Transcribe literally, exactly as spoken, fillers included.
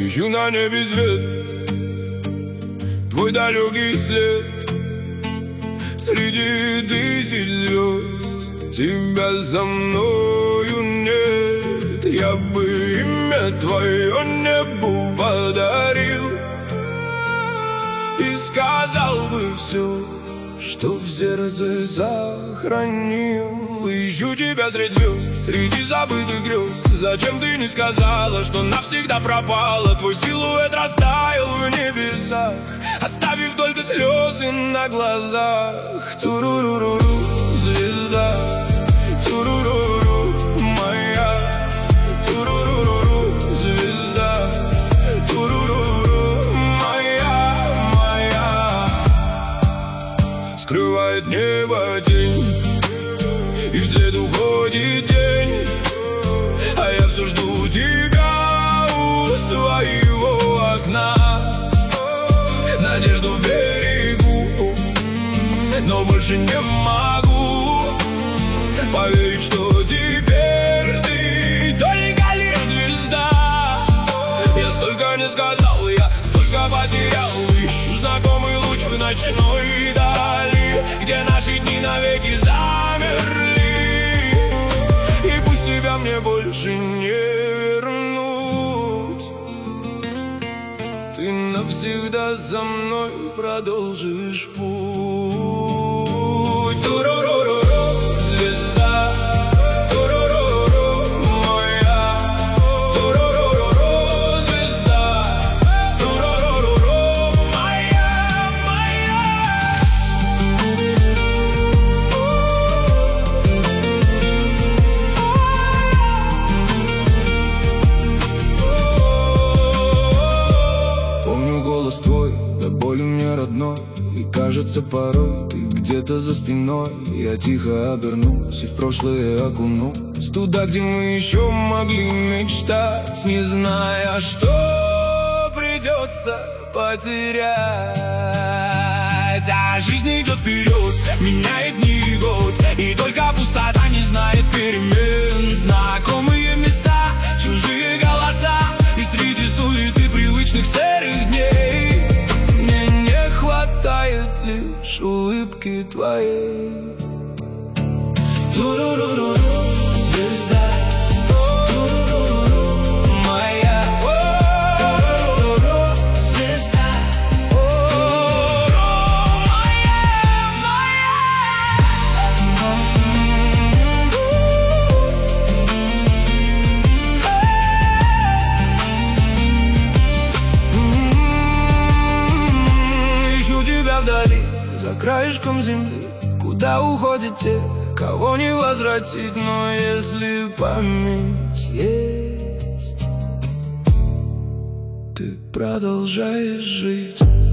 ищу на небе свет, твой далекий след. Среди тысяч звезд тебя со мною нет. Я бы имя твое небу подарил и сказал бы все, что в сердце сохранил. Ищу тебя среди звезд, среди забытых грез. Зачем ты не сказала, что навсегда пропала? Твой силуэт растаял в небесах, оставив только слезы на глазах. Туруруруру, звезда, туруруру, моя. Туруруру, звезда, туруруру, моя, моя. Скрывает небо тень, и вслед уходит день, а я все жду тебя у своего окна. Надежду берегу, но больше не могу поверить, что теперь ты только лишь звезда. Я столько не сказал, я столько потерял. Ищу знакомый луч в ночной дали, где наши дни навеки замерли. Тебя мне больше не вернуть. Ты навсегда за мной продолжишь путь. Туруруру, звезда, туруруру, моя. Туруруру, звезда, туруруру, моя, моя. Голос твой до боли мне родной, и кажется порой ты где-то за спиной. Я тихо обернусь и в прошлое окунусь, туда, где мы еще могли мечтать, не зная, что придется потерять. А жизнь идет вперед, меняет дни и год, и только пустота не знает перемен. Знакомые места, чужие голоса, и среди суеты привычных серых дней мне не хватает лишь улыбки твоей. Туруруру, звезда, туруруру, моя. Туруруру, звезда, туруруру, моя, моя. Ищу тебя вдали, за краешком земли, куда уходят те, кого не возвратить. Но если память есть, ты продолжаешь жить.